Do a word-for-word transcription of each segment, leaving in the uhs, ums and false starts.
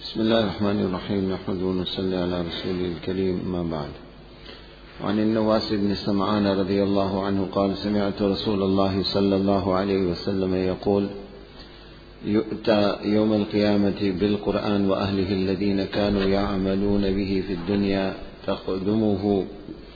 بسم الله الرحمن الرحيم نحمده ونصلي على رسوله الكريم ما بعد. وعن النواس بن سمعان رضي الله عنه قال سمعت رسول الله صلى الله عليه وسلم يقول يؤتى يوم القيامة بالقرآن وأهله الذين كانوا يعملون به في الدنيا تقدمه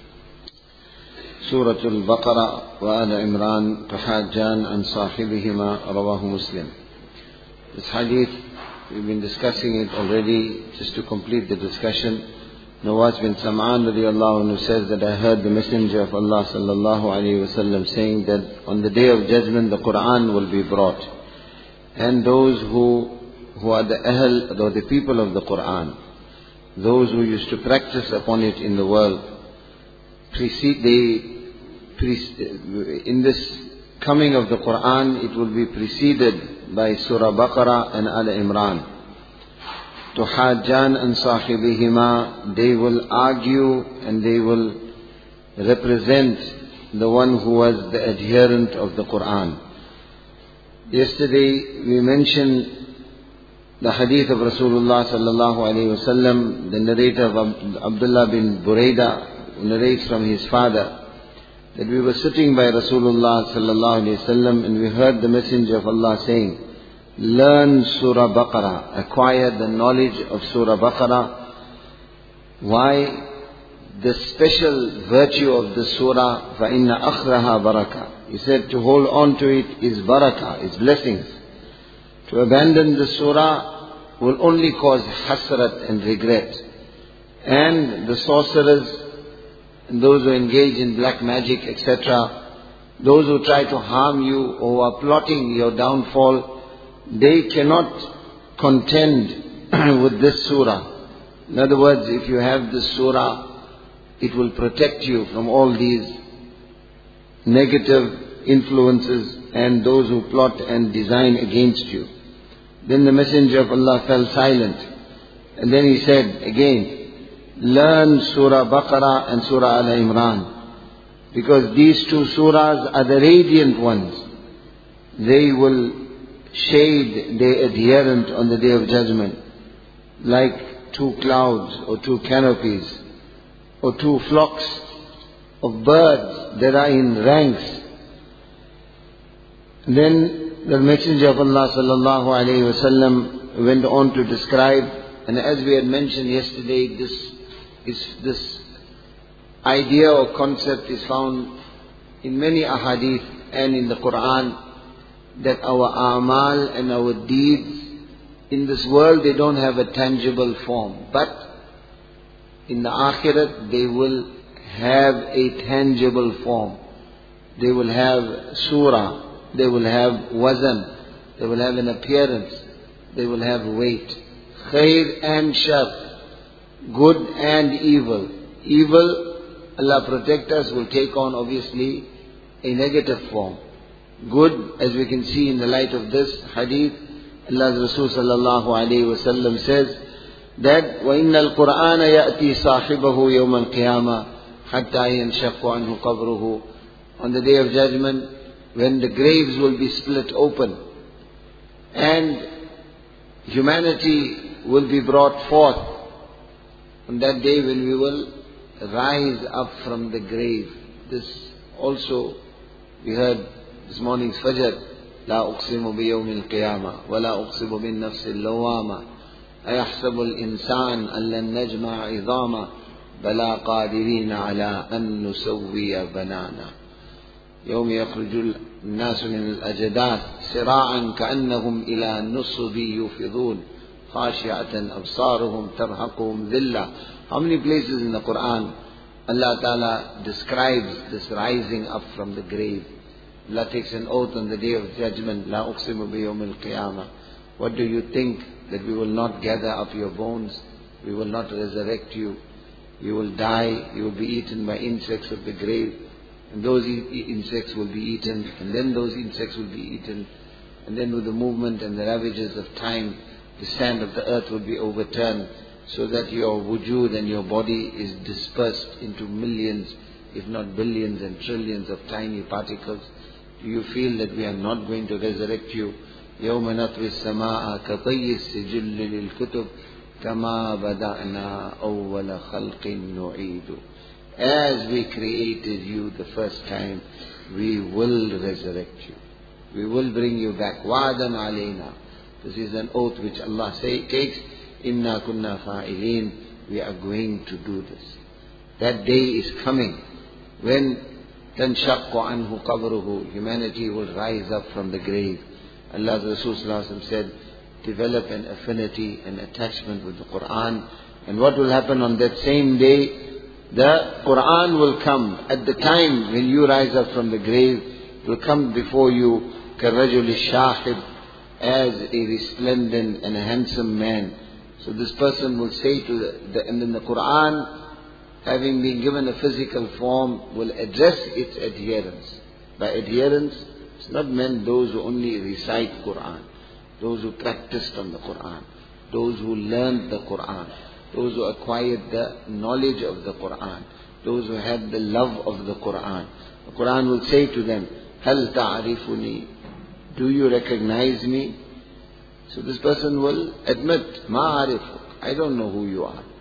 سورة البقرة وآل عمران تحاجان عن صاحبهما رواه مسلم. This hadith, we've been discussing it already. Just to complete the discussion, Nawas bin Sam'an radiallahu anhu says that I heard the Messenger of Allah sallallahu alayhi wasallam saying that on the day of judgment the Quran will be brought, and those who who are the ahl, or the people of the Quran, those who used to practice upon it in the world, precede they pre- in this coming of the Quran, it will be preceded by Surah Baqarah and Al Imran. Tuhajjan and sahibihima, they will argue and they will represent the one who was the adherent of the Quran. Yesterday we mentioned the hadith of Rasulullah sallallahu alaihi wasallam, the narrator of Abdullah bin Buraida, who narrates from his father, that we were sitting by Rasulullah sallallahu alaihi wasallam and we heard the Messenger of Allah saying, learn Surah Baqarah, acquire the knowledge of Surah Baqarah. Why? The special virtue of the surah, فَإِنَّ أَخْرَهَا barakah. He said to hold on to it is barakah, is blessings. To abandon the surah will only cause hasrat and regret. And the sorcerers, and those who engage in black magic, et cetera, those who try to harm you or who are plotting your downfall, they cannot contend with this surah. In other words, if you have this surah, it will protect you from all these negative influences and those who plot and design against you. Then the Messenger of Allah fell silent. And then he said again, learn Surah Baqarah and Surah Al Imran, because these two surahs are the radiant ones. They will shade their adherent on the day of judgment like two clouds or two canopies or two flocks of birds that are in ranks. Then the Messenger of Allah sallallahu alaihi wasallam went on to describe, and as we had mentioned yesterday, this is this idea or concept is found in many ahadith and in the Quran, that our amal and our deeds in this world, they don't have a tangible form, but in the akhirat they will have a tangible form. They will have surah, they will have wazan, they will have an appearance, they will have weight. Khair and shar, good and evil. Evil, Allah protect us, will take on obviously a negative form. Good, as we can see in the light of this hadith, Allah's Rasul sallallahu alayhi wa sallam says that وَإِنَّ الْقُرْآنَ يَأْتِي صَاحِبَهُ يَوْمَ الْقِيَامَةِ حَتَّى يَنْشَقُّ عَنْهُ قَبْرُهُ. On the day of judgment, when the graves will be split open and humanity will be brought forth, on that day when we will rise up from the grave. This also we heard this morning's Fajr, لا أقسم بيوم القيامة ولا أقسم بالنفس اللوامة أيحسب الإنسان أن لن نجمع عظاما بلى قادرين على أن نسوي بنانا يوم يخرج الناس من الأجداث سراعا كأنهم إلى نصب يوفضون خاشعة أبصارهم ترهقهم ذلة. How many places in the Quran Allah Ta'ala describes this rising up from the grave? Allah takes an oath on the day of judgment, La uqsimu biyawmil qiyamah. What do you think, that we will not gather up your bones? We will not resurrect you. You will die, you will be eaten by insects of the grave. And those e- insects will be eaten, and then those insects will be eaten. And then with the movement and the ravages of time, the sand of the earth will be overturned, so that your wujud and your body is dispersed into millions, if not billions and trillions of tiny particles. Do you feel that we are not going to resurrect you? يَوْمَ نَطْوِي السَّمَاءَ كَطَيِّ السِّجِلِّ لِلْكُتُبِ كما بدأنا أول خلق نعيد. As we created you the first time, we will resurrect you. We will bring you back. وعدا علينا. This is an oath which Allah say, takes. إنا كنا فاعلين. We are going to do this. That day is coming when تنشق عنه قبره. Humanity will rise up from the grave. Allah's Rasul sallallahu alaihi wasallam said, develop an affinity and attachment with the Quran. And what will happen on that same day? The Quran will come at the time when you rise up from the grave. It will come before you كَالرَّجُلِ الشَّاخِبِ, as a resplendent and a handsome man. So this person will say to the, the and then the Quran, having been given a physical form, will address its adherents. By adherents, it's not meant those who only recite Quran, those who practiced on the Quran, those who learned the Quran, those who acquired the knowledge of the Quran, those who had the love of the Quran. The Quran will say to them, هَلْ تَعْرِفُنِي? Do you recognize me? So this person will admit, مَا أَعْرِفُكَ, I don't know who you are.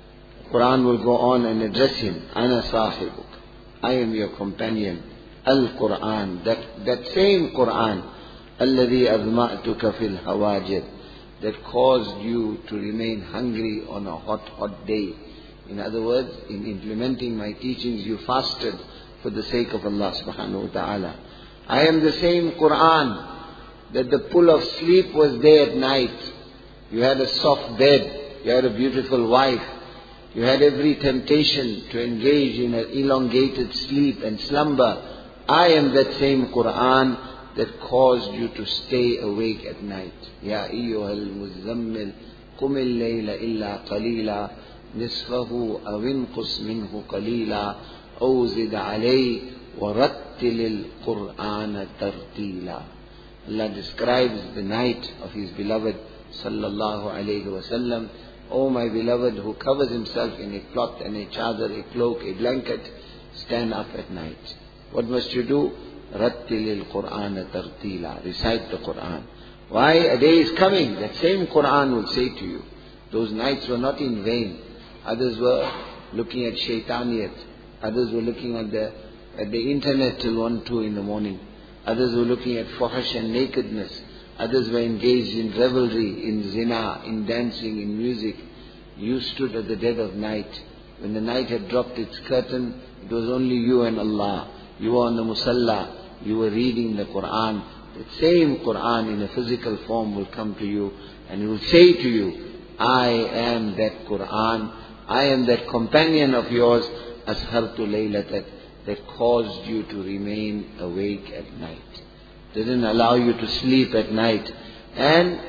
The Quran will go on and address him, أَنَا صَاحِبُكَ, I am your companion. Al-Quran, that, that same Quran, الَّذِي أَذْمَأْتُكَ فِي الْهَوَاجِرِ, that caused you to remain hungry on a hot, hot day. In other words, in implementing my teachings, you fasted for the sake of Allah subhanahu wa ta'ala. I am the same Quran that the pull of sleep was there at night. You had a soft bed, you had a beautiful wife, you had every temptation to engage in an elongated sleep and slumber. I am that same Quran that caused you to stay awake at night. Ya ayyuhal muzammil, qum al-layla illa qalila, nisfahu aw inqus minhu qalila, aw zid alayhi wa rattil al-Qur'ana tartila. Allah describes the night of His beloved sallallahu alayhi wa sallam. O my beloved, who covers himself in a cloth and a chadar, a cloak, a blanket, stand up at night. What must you do? Rattil al-Qur'ana tartila. Recite the Qur'an. Why? A day is coming. That same Qur'an will say to you, those nights were not in vain. Others were looking at shaitaniyat. Others were looking at the, at the internet till one, two in the morning. Others were looking at fahish and nakedness. Others were engaged in revelry, in zina, in dancing, in music. You stood at the dead of night. When the night had dropped its curtain, it was only you and Allah. You were on the musalla. You were reading the Quran. The same Quran in a physical form will come to you and it will say to you, I am that Quran. I am that companion of yours, ashartu laylatak, that caused you to remain awake at night. Didn't allow you to sleep at night. And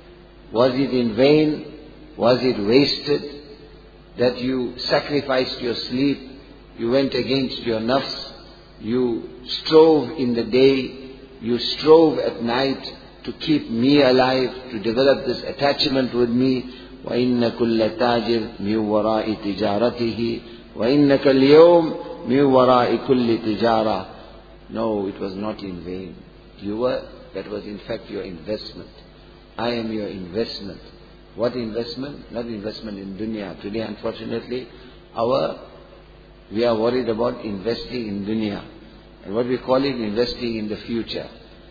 was it in vain? Was it wasted that you sacrificed your sleep? You went against your nafs. You strove in the day. You strove at night to keep me alive, to develop this attachment with me. وَإِنَّ كُلَّ تَاجِرٍ مِنْ وَرَاءِ تِجَارَتِهِ وَإِنَّكَ الْيَوْمِ مِنْ وَرَاءِ كُلِّ تِجَارَةٍ. No, it was not in vain. You were, that was in fact your investment. I am your investment. What investment? Not investment in dunya. Today, unfortunately, our, we are worried about investing in dunya. And what we call it, investing in the future.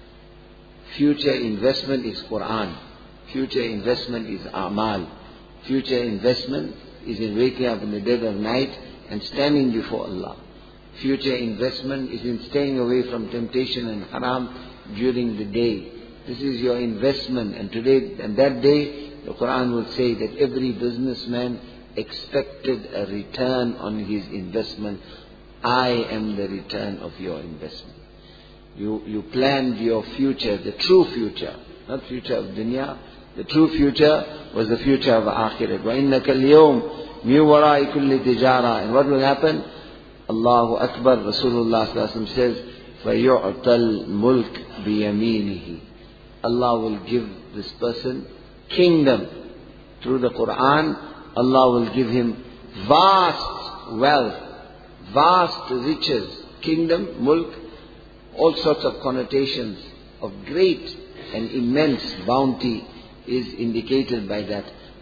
Future investment is Quran. Future investment is Amal. Future investment is in waking up in the dead of night and standing before Allah. Future investment is in staying away from temptation and haram during the day. This is your investment. And today, and that day, the Quran will say that every businessman expected a return on his investment. I am the return of your investment. You, you planned your future, the true future, not future of dunya. The true future was the future of akhirat. وَإِنَّكَ الْيَوْمِ مِنْ وَرَاءِ كُلِّ تِجَارَةٍ. And what will happen? Allahu Akbar. Rasulullah sallallahu alaihi wasallam says, فَيُعْطَى الْمُلْكِ بِيَمِينِهِ. Allah will give this person kingdom. Through the Quran, Allah will give him vast wealth, vast riches, kingdom, mulk, all sorts of connotations of great and immense bounty is indicated by that.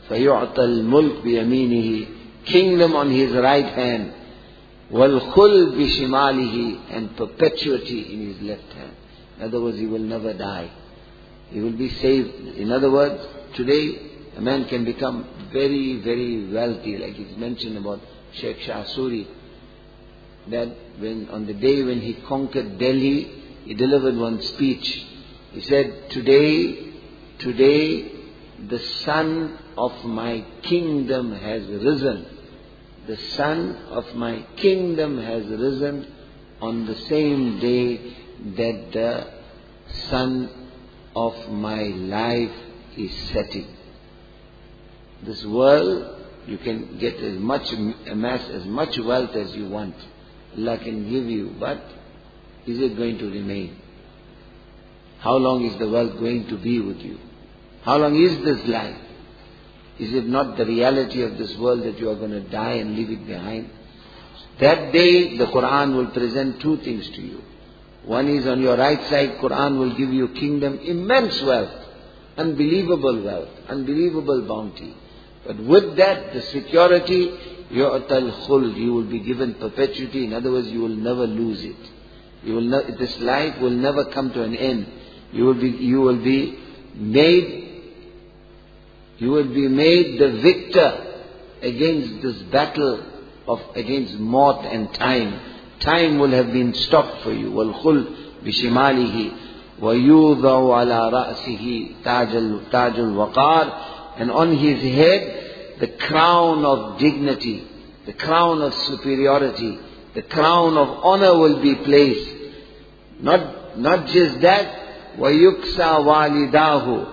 فَيُعْطَى الْمُلْكِ بِيَمِينِهِ, kingdom on his right hand, وَالْخُلْدِ بِشِمَالِهِ, and perpetuity in his left hand. In other words, he will never die. He will be saved. In other words, today a man can become very, very wealthy, like it's mentioned about Sheikh Shah Suri, that when on the day when he conquered Delhi, he delivered one speech. He said, today, today the sun of my kingdom has risen. The sun of my kingdom has risen on the same day that the sun of my life is setting. This world, you can get as much, amass as much wealth as you want. Allah can give you, but is it going to remain? How long is the wealth going to be with you? How long is this life? Is it not the reality of this world that you are going to die and leave it behind? That day, the Quran will present two things to you. One is on your right side, Quran will give you kingdom, immense wealth, unbelievable wealth, unbelievable bounty. But with that, the security, yu'tal khuld, you will be given perpetuity. In other words, you will never lose it. You will not, this life will never come to an end. You will be, you will be made, you will be made the victor against this battle of against maut and time. Time will have been stopped for you. وَالْخُلْ بِشِمَالِهِ وَيُوضَعُ عَلَى رَأْسِهِ تَاجُ الْوَقَارِ, and on his head the crown of dignity, the crown of superiority, the crown of honor will be placed. Not, not just that, وَيُكْسَى وَالِدَاهُ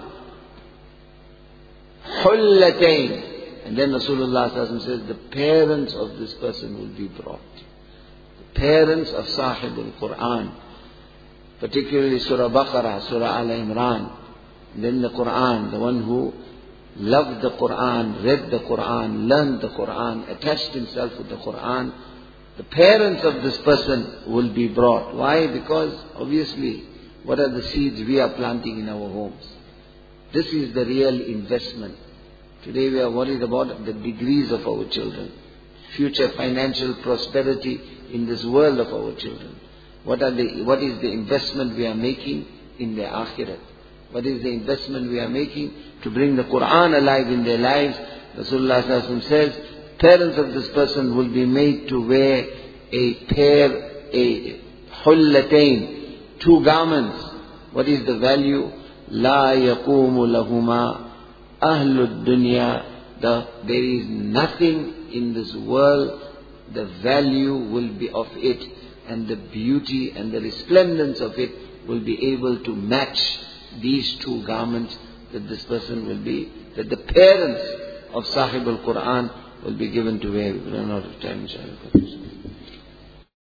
حُلَّتَيْنِ, and then Rasulullah sallallahu alaihi wasallam says, the parents of this person will be brought. The parents of Sahib al-Quran, particularly Surah Baqarah, Surah Al-Imran, and then the Quran, the one who loved the Quran, read the Quran, learned the Quran, attached himself with the Quran. The parents of this person will be brought. Why? Because obviously, what are the seeds we are planting in our homes? This is the real investment. Today we are worried about the degrees of our children, future financial prosperity in this world of our children. What are the, what is the investment we are making in their akhirat? What is the investment we are making to bring the Quran alive in their lives? Rasulullah sallallahu alaihi wasallam says, parents of this person will be made to wear a pair, a hullatain, two garments. What is the value? La yaqumu lahuma ahlud dunya. The, there is nothing in this world, the value will be of it, and the beauty and the resplendence of it will be able to match these two garments that this person will be, that the parents of Sahib al-Quran will be given to wear. We run out of time, inshallah.